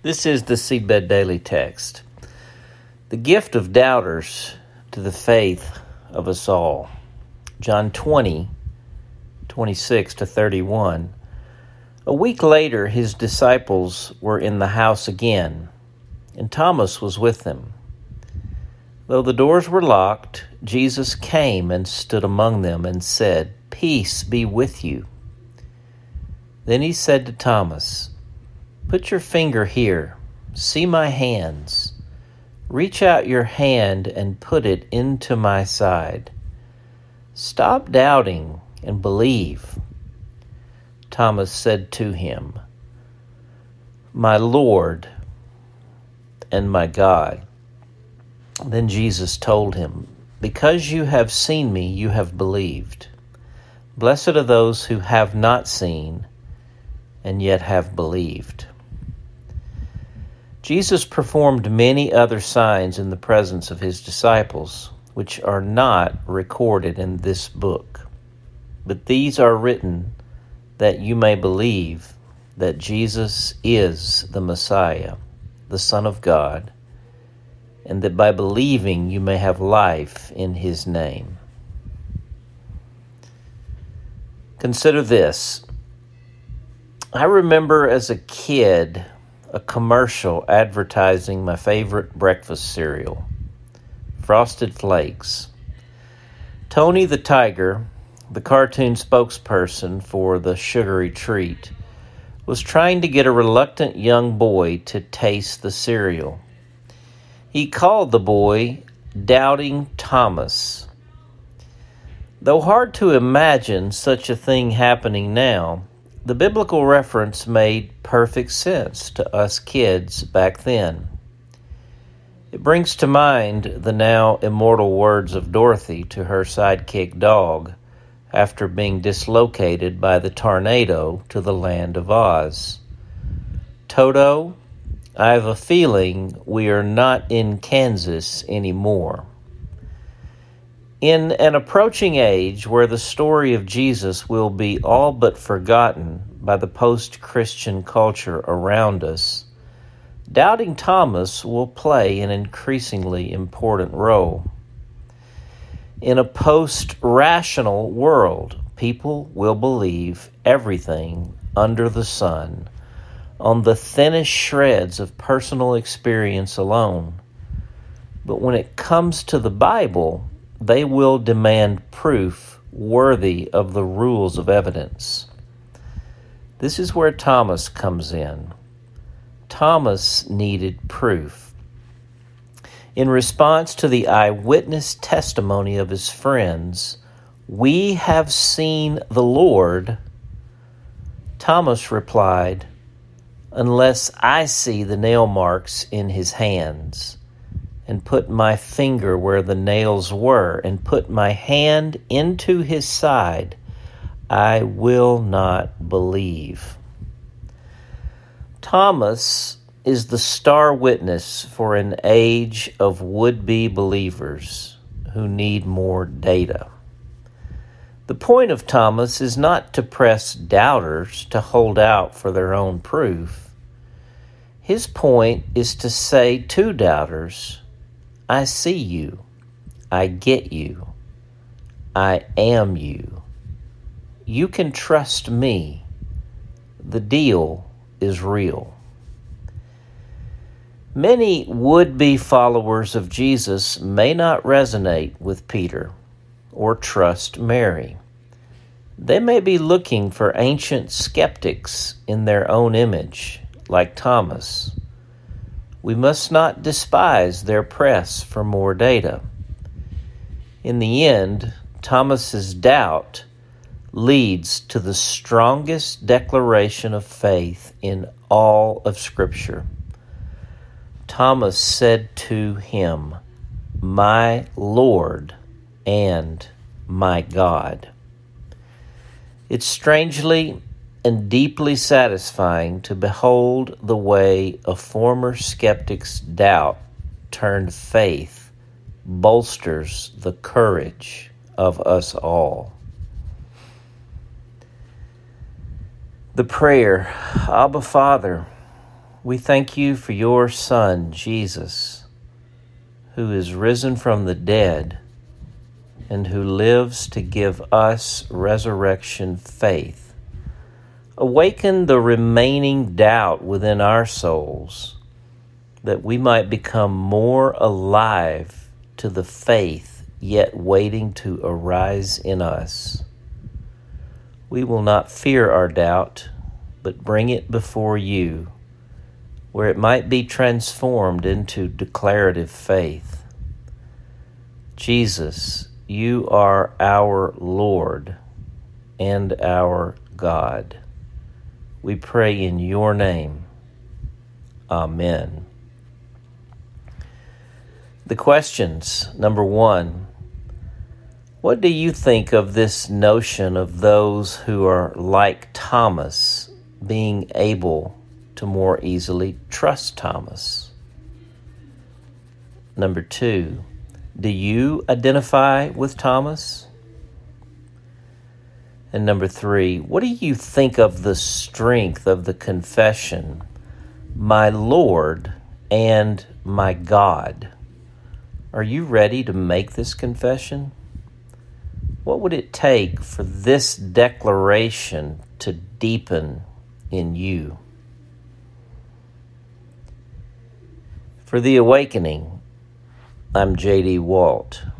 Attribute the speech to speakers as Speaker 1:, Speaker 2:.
Speaker 1: This is the Seedbed Daily Text. The gift of doubters to the faith of us all. John 20:26-31. A week later, his disciples were in the house again, and Thomas was with them. Though the doors were locked, Jesus came and stood among them and said, "Peace be with you." Then he said to Thomas, "Put your finger here. See my hands. Reach out your hand and put it into my side. Stop doubting and believe." Thomas said to him, "My Lord and my God." Then Jesus told him, "Because you have seen me, you have believed. Blessed are those who have not seen and yet have believed." Jesus performed many other signs in the presence of his disciples, which are not recorded in this book. But these are written that you may believe that Jesus is the Messiah, the Son of God, and that by believing you may have life in his name. Consider this. I remember as a kid a commercial advertising my favorite breakfast cereal, Frosted Flakes. Tony the Tiger, the cartoon spokesperson for the sugary treat, was trying to get a reluctant young boy to taste the cereal. He called the boy Doubting Thomas. Though hard to imagine such a thing happening now, the biblical reference made perfect sense to us kids back then. It brings to mind the now immortal words of Dorothy to her sidekick dog after being dislocated by the tornado to the land of Oz. "Toto, I have a feeling we are not in Kansas anymore." In an approaching age where the story of Jesus will be all but forgotten by the post-Christian culture around us, Doubting Thomas will play an increasingly important role. In a post-rational world, people will believe everything under the sun on the thinnest shreds of personal experience alone. But when it comes to the Bible, they will demand proof worthy of the rules of evidence. This is where Thomas comes in. Thomas needed proof. In response to the eyewitness testimony of his friends, "We have seen the Lord," Thomas replied, "Unless I see the nail marks in his hands, and put my finger where the nails were, and put my hand into his side, I will not believe." Thomas is the star witness for an age of would-be believers who need more data. The point of Thomas is not to press doubters to hold out for their own proof. His point is to say to doubters, "I see you. I get you. I am you. You can trust me. The deal is real." Many would-be followers of Jesus may not resonate with Peter or trust Mary. They may be looking for ancient skeptics in their own image, like Thomas. We must not despise their press for more data. In the end, Thomas's doubt leads to the strongest declaration of faith in all of Scripture. Thomas said to him, "My Lord and my God." It's strangely and deeply satisfying to behold the way a former skeptic's doubt turned faith bolsters the courage of us all. The prayer, Abba Father, we thank you for your Son, Jesus, who is risen from the dead and who lives to give us resurrection faith. Awaken the remaining doubt within our souls, that we might become more alive to the faith yet waiting to arise in us. We will not fear our doubt, but bring it before you, where it might be transformed into declarative faith. Jesus, you are our Lord and our God. We pray in your name. Amen. The questions. Number 1, what do you think of this notion of those who are like Thomas being able to more easily trust Thomas? Number 2, do you identify with Thomas? And number 3, what do you think of the strength of the confession, my Lord and my God? Are you ready to make this confession? What would it take for this declaration to deepen in you? For The Awakening, I'm J.D. Walt.